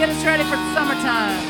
get us ready for summertime.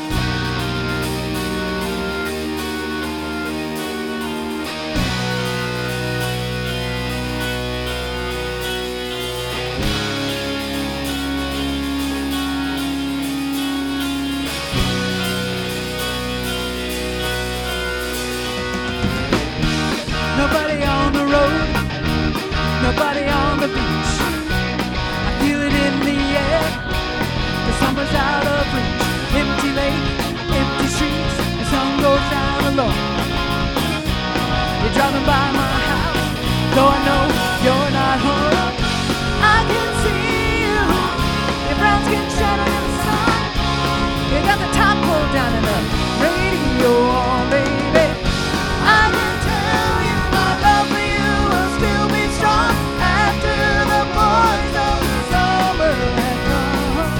Nobody on the road, nobody on the beach. I feel it in the air, the summer's out of reach. Empty lake, empty streets, the sun goes down alone. You're driving by my house, though I know you're not home. I can see you, your brown skin shining in the sun. You got the top pulled down and the radio on, baby. I can tell you my love for you will still be strong after the boys of summer have gone.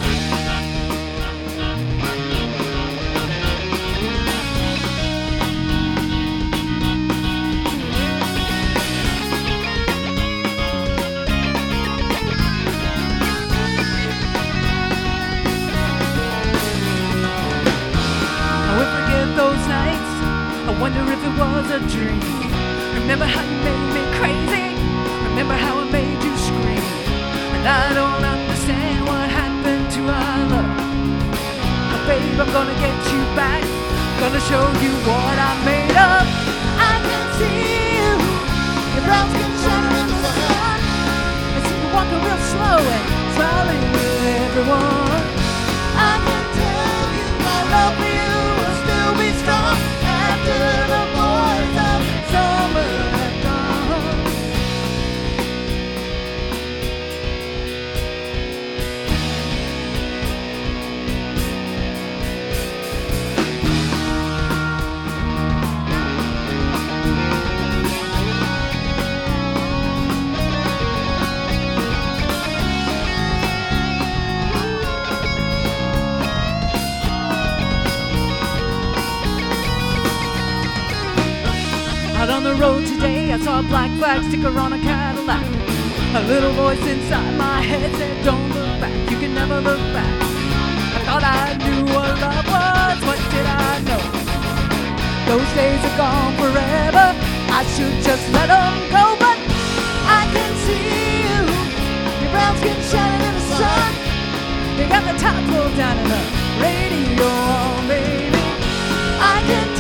I will forget those nights. I wonder if it was a dream. Remember how you made me crazy? Remember how I made you scream? And I don't understand what happened to our love. But babe, I'm gonna get you back. Gonna show you what I'm made of. I can see you, your brown skin shining in the sun. I see you walking real slow and smiling with everyone. I can tell you my love for you will still be strong after the boys of summer have gone. Out on the road today, I saw a black flag sticker on a Cadillac. A little voice inside my head said, don't look back, you can never look back. I thought I knew what love was, what did I know? Those days are gone forever, I should just let them go. But I can see you, your brown skin shining in the sun. You got the top pulled down and the radio on, baby. I can